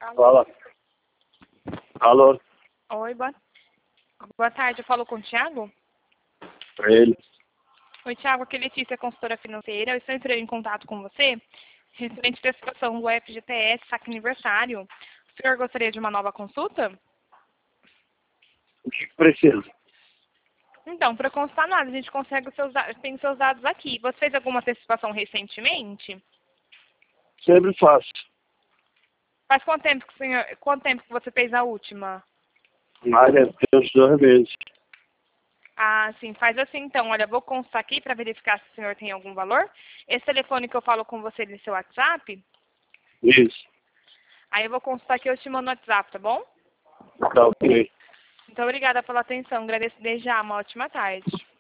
Fala. Alô? Oi, boa tarde. Eu falo com o Thiago? Pra ele. Oi, Thiago. Aqui é Letícia, consultora financeira. Eu estou entrando em contato com você referente à situação do FGTS, saque aniversário. O senhor gostaria de uma nova consulta? O que precisa? Então, para constar nada, a gente consegue tem seus dados aqui. Você fez alguma antecipação recentemente? Sempre faço. Faz quanto tempo que você fez a última? Mas deve ter uns 2 meses. Ah, sim, faz assim então. Olha, vou constar aqui para verificar se o senhor tem algum valor. Esse telefone que eu falo com você no seu WhatsApp, Isso. aí eu vou constar aqui, eu te mando no WhatsApp, tá bom? Tá ok. Muito obrigada pela atenção. Agradeço desde já. Uma ótima tarde.